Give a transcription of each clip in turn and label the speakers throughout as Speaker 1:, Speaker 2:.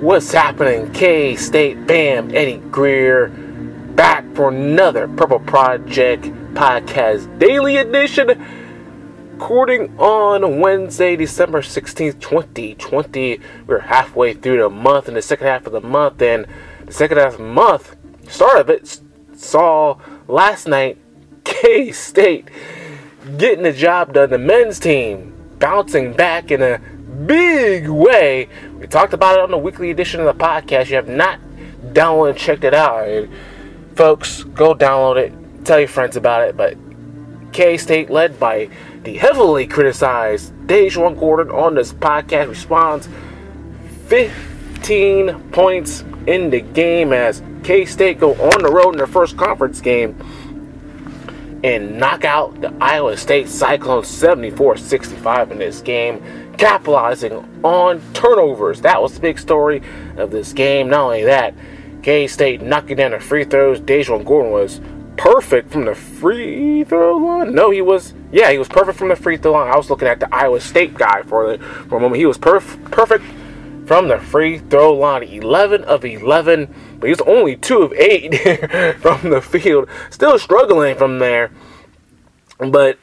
Speaker 1: What's happening? K-State, bam, Eddie Greer, back for another Purple Project Podcast Daily Edition. Recording on Wednesday, December 16th, 2020. We're halfway through the month, in the second half of the month, and the second half of the month, start of it, saw last night K-State getting the job done. The men's team bouncing back in a big way. We talked about it on the weekly edition of the podcast. You have not downloaded and checked it out, folks, go download it, tell your friends about it. But K-State, led by the heavily criticized Dajuan Gordon on this podcast, responds 15 points in the game as K-State go on the road in their first conference game and knock out the Iowa State Cyclones 74-65 in this game, capitalizing on turnovers. That was the big story of this game. Not only that, K-State knocking down the free throws. Dajuan Gordon was perfect from the free throw line. No, he was perfect from the free throw line. I was looking at the Iowa State guy for a moment. He was perfect from the free throw line. 11 of 11, but he was only 2 of 8 from the field. Still struggling from there, but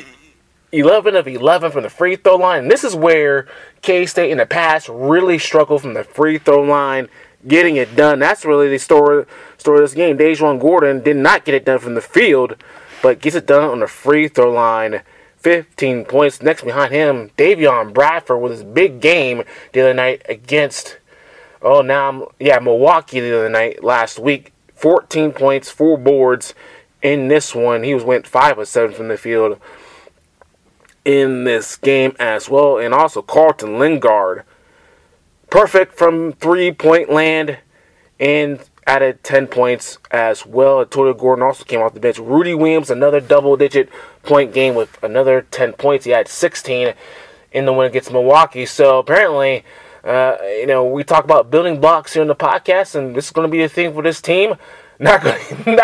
Speaker 1: 11 of 11 from the free throw line. And this is where K-State in the past really struggled from the free throw line, getting it done. That's really the story of this game. Dajuan Gordon did not get it done from the field, but gets it done on the free throw line. 15 points. Next behind him, Davion Bradford with his big game the other night against, Milwaukee the other night last week. 14 points, 4 boards in this one. He went 5 of 7 from the field in this game as well. And also Carlton Lingard, perfect from 3-point land and added 10 points as well. Tory Gordon also came off the bench. Rudy Williams, another double-digit point game with another 10 points. He had 16 in the win against Milwaukee. So apparently, we talk about building blocks here on the podcast, and this is going to be a thing for this team. Not going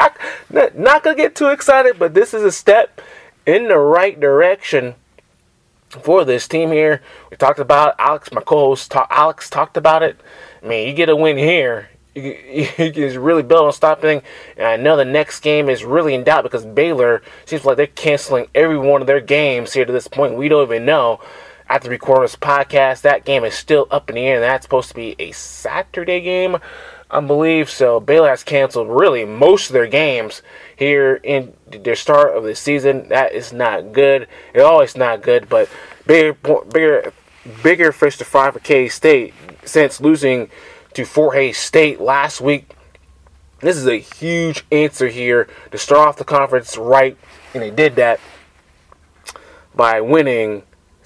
Speaker 1: to get too excited, but this is a step in the right direction for this team here. We talked about Alex, my co-host Alex talked about it. I mean, you get a win here, you can really build on stopping. And I know the next game is really in doubt because Baylor seems like they're canceling every one of their games here to this point. We don't even know. After recording this podcast, that game is still up in the air, and that's supposed to be a Saturday game, I believe. So Baylor has canceled really most of their games here in their start of the season. That is not good. It's always not good, but bigger fish to fry for K-State since losing to Fort Hays State last week. This is a huge answer here to start off the conference right, and they did that by winning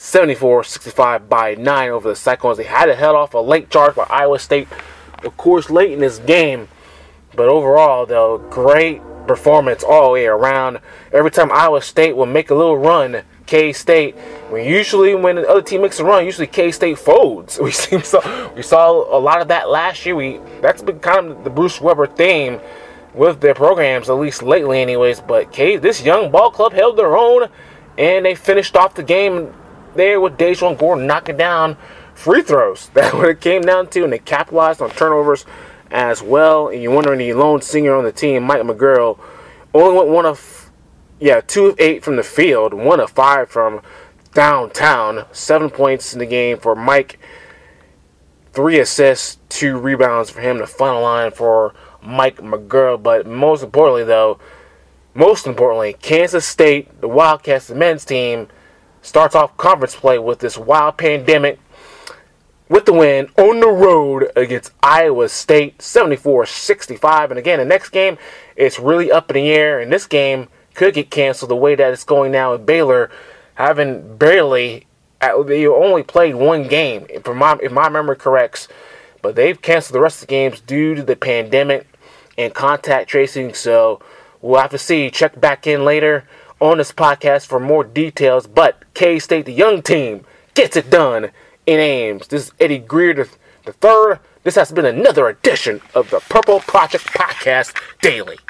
Speaker 1: 74-65 by 9 over the Cyclones. They had to head off a late charge by Iowa State, of course, late in this game. But overall, though, great performance all the way around. Every time Iowa State will make a little run, K-State, when the other team makes a run, usually K-State folds. We saw a lot of that last year. That's been kind of the Bruce Weber theme with their programs, at least lately anyways. But this young ball club held their own, and they finished off the game there with Dajuan Gordon knocking down free throws. That's what it came down to, and they capitalized on turnovers as well. And you're wondering, the lone singer on the team, Mike McGurl, only went 2 of 8 from the field, 1 of 5 from downtown. 7 points in the game for Mike, 3 assists, 2 rebounds for him. The final line for Mike McGurl. But most importantly, Kansas State, the Wildcats, the men's team, starts off conference play with this wild pandemic with the win on the road against Iowa State, 74-65. And again, the next game, it's really up in the air, and this game could get canceled the way that it's going now with Baylor having they only played 1 game, if my memory corrects, but they've canceled the rest of the games due to the pandemic and contact tracing. So we'll have to see. Check back in later on this podcast for more details. But K-State, the young team, gets it done in Ames. This is Eddie Greer the third. This has been another edition of the Purple Project Podcast Daily.